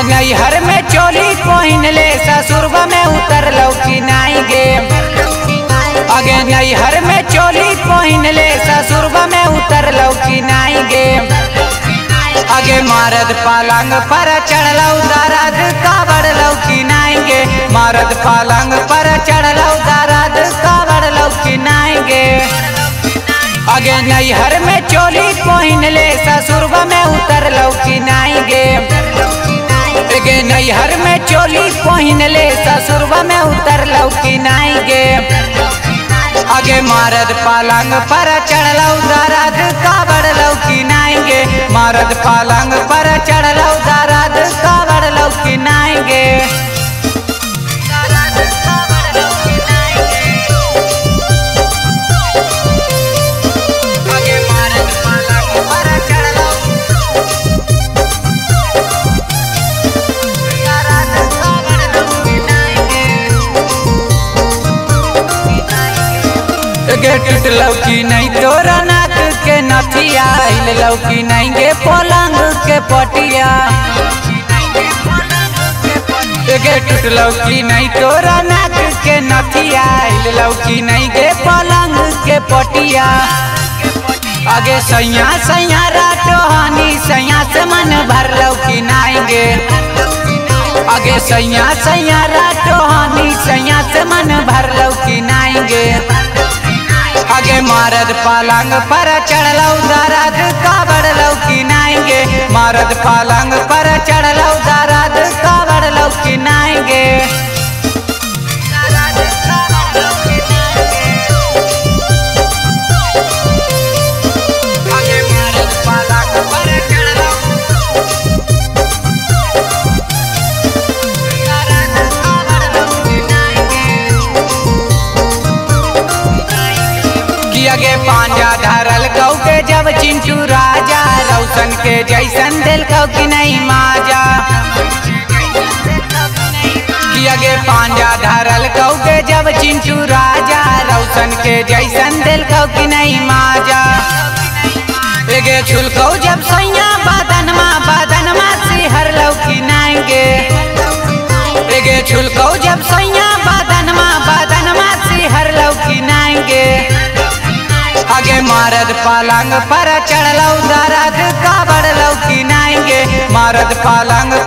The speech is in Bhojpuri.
नैहर में चोली पहिन ले ससुरबा में उतरलौ कि नाई गे। अगे नैहर में चोली पहिन ले ससुरबा में उतरलौ कि नाई गे। अगे मरद पलंग पर चढ़लौ दर्द का बढ़लौ कि नाई गे। मरद पलंग पर चढ़लौ दर्द का बढ़लौ कि नाई गे। अगे नैहर में चोली पहिन ले ससुरबा में उतरलौ कि नाई गे। अगे नैहर में चोली पहिन ले ससुरबा में उतरलौ कि नाई गे। अगे मरद पलंग पर चढ़लौ दर्द का बढ़लौ कि नाई गे। मरद पलंग पर चढ़लौ दर्द का बढ़लौ कि नाई गे। गे टूटलौ कि नहीं तोरा नाक के नथिया। हिललौ कि नहीं गे पलंग के पटिया। गे टूटलौ कि नहीं तोरा नाक के नथिया। हिललौ कि नहीं गे पलंग के पटिया। अगे सैया सैया राटोहानी सैया से मन भरलौ कि नहीं गे। अगे सैया सैया राटोहानी सैया से मन भरलौ कि नहीं गे। अगे मरद पलंग पर चढ़लौ दर्द का बढ़लौ कि नाई गे। मरद पलंग पर चढ़लौ दर्द का बढ़लौ कि नाई गे। अगे पांजा धरल कौ के जब चिंटू राजा। रौशन के जैसन दिल कौ कि नहीं माजा। अगे पांजा धरल कौ के जब चिंटू राजा। रौशन के जैसन दिल कौ कि नहीं माजा। एगे छुलकौ जब सैया बदनमा बदनमा सिहरलौ कि नहीं गे। एगे छुलकौ जब सैया बदनमा बदनमा सिहरलौ कि नहीं गे। अगे मरद पलंग पर चढ़लौ दर्द का बढ़लौ कि नाई गे। मरद पलंग